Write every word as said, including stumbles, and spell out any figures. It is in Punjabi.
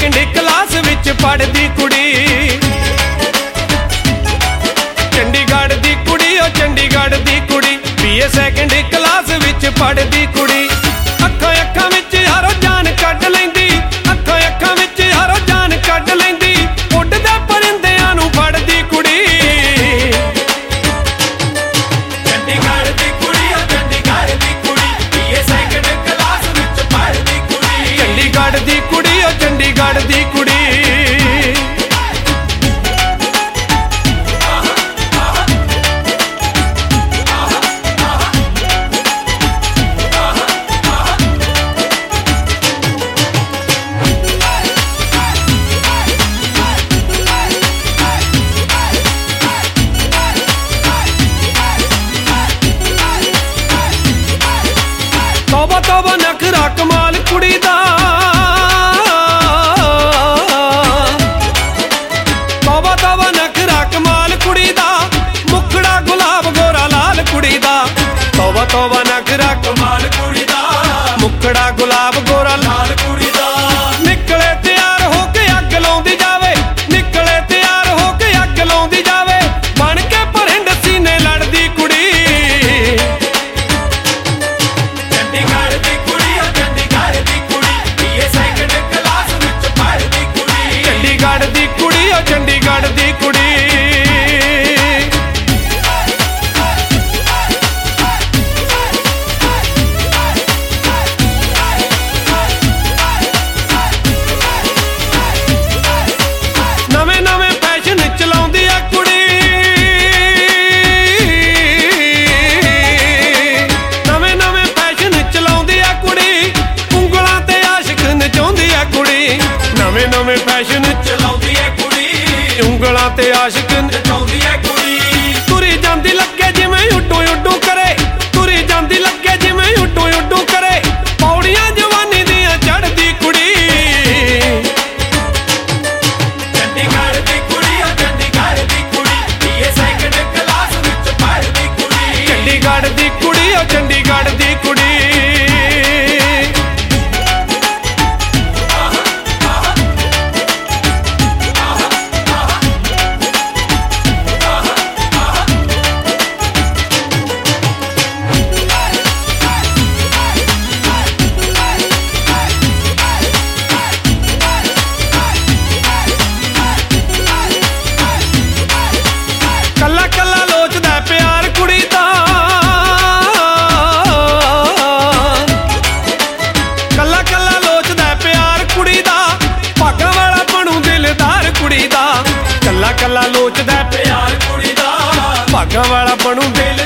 ਸੈਕਿੰਡ ਕਲਾਸ ਵਿੱਚ ਪੜ੍ਹਦੀ ਕੁੜੀ। ਚੰਡੀਗੜ੍ਹ ਦੀ ਕੁੜੀ ਓ ਚੰਡੀਗੜ੍ਹ ਦੀ ਕੁੜੀ, ਬੀਏ ਸੈਕਿੰਡ ਕਲਾਸ ਵਿੱਚ ਪੜ੍ਹਦੀ ਕੁੜੀ। ਅੱਖਾਂ ਅੱਖਾਂ ਵਿੱਚ ਹਰੋ ਜਾਨ ਕੱਢ ਲੈਂਦੀ, ਅੱਖਾਂ ਅੱਖਾਂ ਵਿੱਚ ਹਰੋ ਜਾਨ ਕੱਢ ਲੈਂਦੀ, ਉੱਡਦੇ ਪਰਿੰਦਿਆਂ ਨੂੰ ਫੜਦੀ ਕੁੜੀ। ਚੰਡੀਗੜ੍ਹ ਦੀ ਕੁੜੀ ਓ ਚੰਡੀਗੜ੍ਹ ਦੀ ਕੁੜੀ, ਬੀਏ ਸੈਕਿੰਡ ਕਲਾਸ ਵਿੱਚ ਪੜ੍ਹਦੀ ਕੁੜੀ। ਚੰਡੀਗੜ੍ਹ ਦੀ ਕੁੜੀ ਓ ਚੰਡੀਗੜ੍ਹ ਦੀ ਕੁੜੀ। ਤੋਬਾ ਤੋਬਾ ਨਖਰਾ ਕਮਾਲ ਕੁੜੀ ਦਾ, ਤੋਬਾ ਤੋਬਾ ਨਖਰਾ ਕਮਾਲ ਕੁੜੀ ਦਾ, ਮੁਖੜਾ ਗੁਲਾਬ ਗੋਰਾ ਲਾਲ ਕੁੜੀ ਦਾ। ਤੋਬਾ ਤੋਬਾ ਨਖਰਾ ਕਮਾਲ ਕੁੜੀ ਦਾ, ਮੁਖੜਾ ਗੁਲਾਬ ਗੋਰਾ ਲਾਲ ਕੁੜੀ ਦਾ। ਨਿਕਲੇ ਤਿਆਰ ਹੋ ਕੇ ਅੱਗ ਲਾਉਂਦੀ ਜਾਵੇ, ਨਿਕਲੇ ਤਿਆਰ ਹੋ ਕੇ ਅੱਗ ਲਾਉਂਦੀ ਜਾਵੇ, ਬਣ ਕੇ ਪਰਿੰਡ ਸੀਨੇ ਲੜਦੀ ਕੁੜੀ। ਚੰਡੀਗੜ੍ਹ ਦੀ ਕੁੜੀ ਓ ਚੰਡੀਗੜ੍ਹ ਦੀ ਕੁੜੀ, ਬੀਏ ਸੈਕਿੰਡ ਕਲਾਸ ਵਿੱਚ ਪੜ੍ਹਦੀ ਕੁੜੀ। ਚੰਡੀਗੜ੍ਹ ਦੀ ਕੁੜੀ ਓ ਚੰਡੀਗੜ੍ਹ ਦੀ ਕੁੜੀ। ਨਵੇਂ ਨਵੇਂ ਫੈਸ਼ਨ ਚਲਾਉਂਦੀ ਆ ਕੁੜੀ, ਨਵੇਂ ਨਵੇਂ ਫੈਸ਼ਨ ਚਲਾਉਂਦੀ ਆ ਕੁੜੀ, ਉਂਗਲਾਂ ਤੇ ਆਸ਼ਿਕ ਨਚਾਉਂਦੀ ਆ ਕੁੜੀ। ਨਵੇਂ ਨਵੇਂ ਫੈਸ਼ਨ ਚਲਾਉਂਦੀ ਏ ਕੁੜੀ, ਉਂਗਲਾਂ ਤੇ ਆਸ਼ਿਕ ਨਚਾਉਂਦੀ ਏ ਕੁੜੀ। ਤੁਰੀ ਜਾਂਦੀ ਲੱਗੇ ਜਿਵੇਂ ਉੱਡੂ ਉੱਡੂ ਕਰੇ, ਤੁਰੀ ਜਾਂਦੀ ਲੱਗੇ ਜਿਵੇਂ ਉੱਡੂ ਉੱਡੂ ਕਰੇ, ਪੌੜੀਆਂ ਜਵਾਨੀ ਦੀਆਂ ਚੜ੍ਹਦੀ ਕੁੜੀ। ਚੰਡੀਗੜ੍ਹ ਦੀ ਕੁੜੀ ਓ ਚੰਡੀਗੜ੍ਹ ਦੀ ਕੁੜੀ, ਬੀਏ ਸੈਕਿੰਡ ਕਲਾਸ ਵਿੱਚ ਪੜ੍ਹਦੀ ਕੁੜੀ। ਚੰਡੀਗੜ੍ਹ ਦੀ ਕੁੜੀ ਓ ਚੰਡੀਗੜ੍ਹ ਦੀ ਕੁੜੀ। ਕੱਲਾ ਕੱਲਾ ਲੋਚਦਾ ਪਿਆਰ ਕੁੜੀ ਦਾ, ਕੱਲਾ ਕੱਲਾ ਲੋਚਦਾ ਪਿਆਰ ਕੁੜੀ ਦਾ, ਭਾਗਾਂ ਵਾਲਾ ਬਣੂ ਦਿਲਦਾਰ ਕੁੜੀ ਦਾ। ਕੱਲਾ ਕੱਲਾ ਲੋਚਦਾ ਪਿਆਰ ਕੁੜੀ ਦਾ, ਭਾਗਾਂ ਵਾਲਾ ਬਣੂ ਦਿਲ